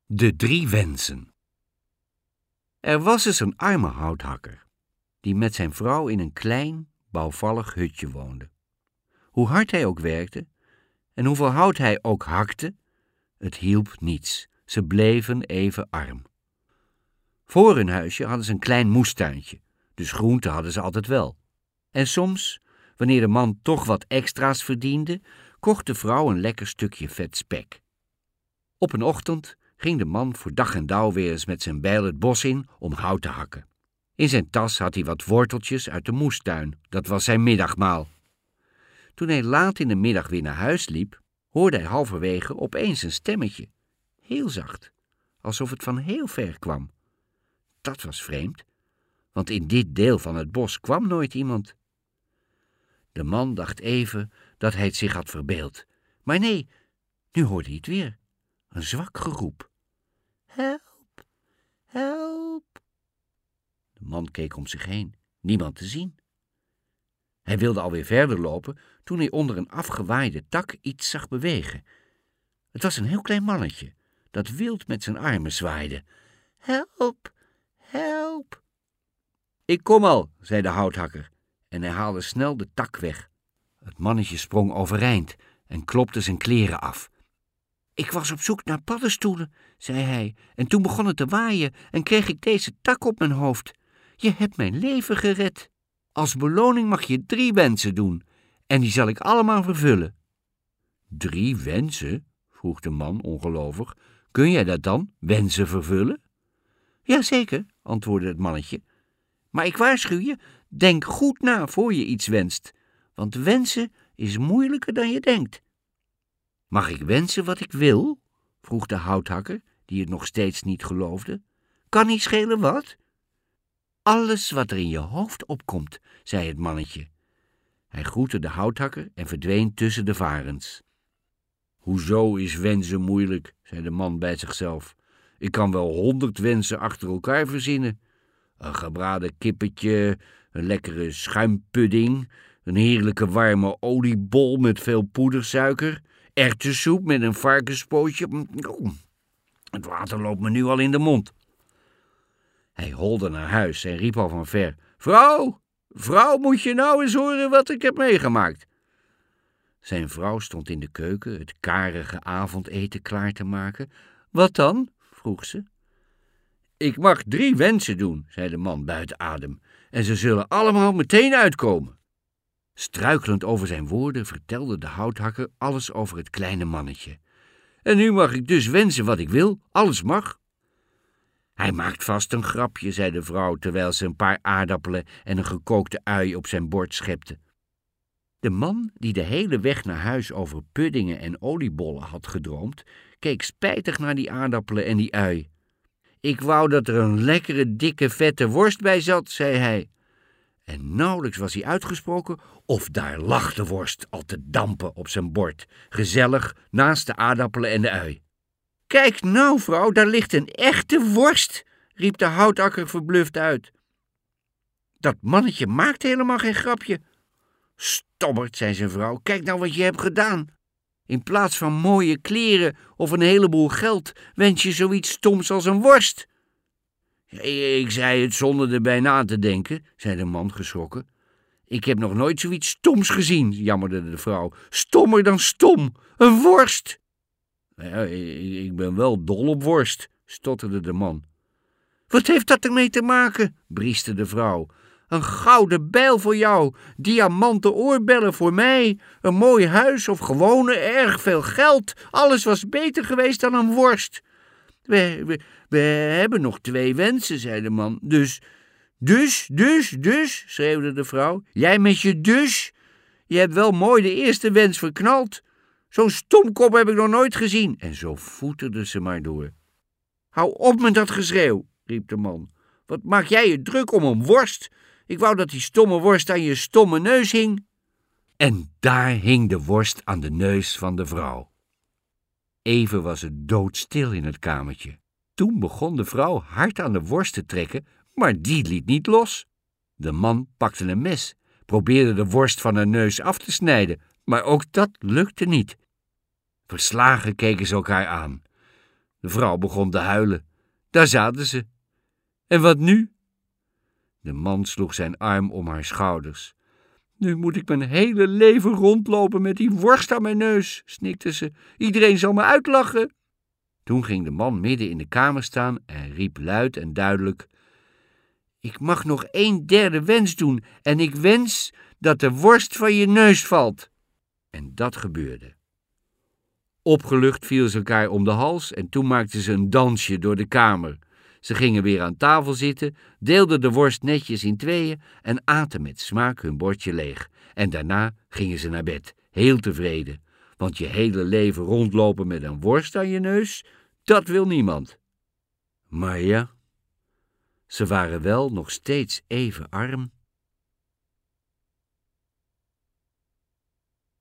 De 3 wensen. Er was eens een arme houthakker, die met zijn vrouw in een klein, bouwvallig hutje woonde. Hoe hard hij ook werkte en hoeveel hout hij ook hakte, het hielp niets. Ze bleven even arm. Voor hun huisje hadden ze een klein moestuintje, dus groenten hadden ze altijd wel. En soms, wanneer de man toch wat extra's verdiende, kocht de vrouw een lekker stukje vet spek. Op een ochtend ging de man voor dag en dauw weer eens met zijn bijl het bos in om hout te hakken. In zijn tas had hij wat worteltjes uit de moestuin. Dat was zijn middagmaal. Toen hij laat in de middag weer naar huis liep, hoorde hij halverwege opeens een stemmetje. Heel zacht, alsof het van heel ver kwam. Dat was vreemd, want in dit deel van het bos kwam nooit iemand. De man dacht even dat hij het zich had verbeeld. Maar nee, nu hoorde hij het weer. Een zwak geroep. Help, help. De man keek om zich heen, niemand te zien. Hij wilde alweer verder lopen toen hij onder een afgewaaide tak iets zag bewegen. Het was een heel klein mannetje dat wild met zijn armen zwaaide. Help, help. Ik kom al, zei de houthakker en hij haalde snel de tak weg. Het mannetje sprong overeind en klopte zijn kleren af. Ik was op zoek naar paddenstoelen, zei hij, en toen begon het te waaien en kreeg ik deze tak op mijn hoofd. Je hebt mijn leven gered. Als beloning mag je 3 wensen doen, en die zal ik allemaal vervullen. 3 wensen? Vroeg de man ongelovig. Kun jij dat dan, wensen vervullen? Jazeker, antwoordde het mannetje. Maar ik waarschuw je, denk goed na voor je iets wenst, want wensen is moeilijker dan je denkt. Mag ik wensen wat ik wil? Vroeg de houthakker, die het nog steeds niet geloofde. Kan niet schelen wat? Alles wat er in je hoofd opkomt, zei het mannetje. Hij groette de houthakker en verdween tussen de varens. Hoezo is wensen moeilijk, zei de man bij zichzelf. Ik kan wel 100 wensen achter elkaar verzinnen. Een gebraden kippetje, een lekkere schuimpudding, een heerlijke warme oliebol met veel poedersuiker, erwtensoep met een varkenspootje. Het water loopt me nu al in de mond. Hij holde naar huis en riep al van ver. Vrouw, vrouw, moet je nou eens horen wat ik heb meegemaakt. Zijn vrouw stond in de keuken het karige avondeten klaar te maken. Wat dan? Vroeg ze. Ik mag 3 wensen doen, zei de man buiten adem, en ze zullen allemaal meteen uitkomen. Struikelend over zijn woorden vertelde de houthakker alles over het kleine mannetje. En nu mag ik dus wensen wat ik wil, alles mag. Hij maakt vast een grapje, zei de vrouw, terwijl ze een paar aardappelen en een gekookte ui op zijn bord schepte. De man, die de hele weg naar huis over puddingen en oliebollen had gedroomd, keek spijtig naar die aardappelen en die ui. Ik wou dat er een lekkere, dikke, vette worst bij zat, zei hij. En nauwelijks was hij uitgesproken of daar lag de worst al te dampen op zijn bord, gezellig naast de aardappelen en de ui. Kijk nou, vrouw, daar ligt een echte worst, riep de houtakker verbluft uit. Dat mannetje maakt helemaal geen grapje. Stommerd, zei zijn vrouw, kijk nou wat je hebt gedaan. In plaats van mooie kleren of een heleboel geld wens je zoiets stoms als een worst. Ik zei het zonder erbij na te denken, zei de man geschrokken. Ik heb nog nooit zoiets stoms gezien, jammerde de vrouw. Stommer dan stom, een worst. Ja, ik ben wel dol op worst, stotterde de man. Wat heeft dat ermee te maken, brieste de vrouw. Een gouden bijl voor jou, diamanten oorbellen voor mij, een mooi huis of gewone erg veel geld. Alles was beter geweest dan een worst. We hebben nog 2 wensen, zei de man. Dus, schreeuwde de vrouw. Jij met je dus? Je hebt wel mooi de eerste wens verknald. Zo'n stomkop heb ik nog nooit gezien. En zo voeterde ze maar door. Hou op met dat geschreeuw, riep de man. Wat maak jij je druk om een worst? Ik wou dat die stomme worst aan je stomme neus hing. En daar hing de worst aan de neus van de vrouw. Even was het doodstil in het kamertje. Toen begon de vrouw hard aan de worst te trekken, maar die liet niet los. De man pakte een mes, probeerde de worst van haar neus af te snijden, maar ook dat lukte niet. Verslagen keken ze elkaar aan. De vrouw begon te huilen. Daar zaten ze. En wat nu? De man sloeg zijn arm om haar schouders. Nu moet ik mijn hele leven rondlopen met die worst aan mijn neus, snikte ze. Iedereen zal me uitlachen. Toen ging de man midden in de kamer staan en riep luid en duidelijk: Ik mag nog 1/3 wens doen en ik wens dat de worst van je neus valt. En dat gebeurde. Opgelucht viel ze elkaar om de hals en toen maakten ze een dansje door de kamer. Ze gingen weer aan tafel zitten, deelden de worst netjes in tweeën en aten met smaak hun bordje leeg. En daarna gingen ze naar bed, heel tevreden. Want je hele leven rondlopen met een worst aan je neus, dat wil niemand. Maar ja, ze waren wel nog steeds even arm.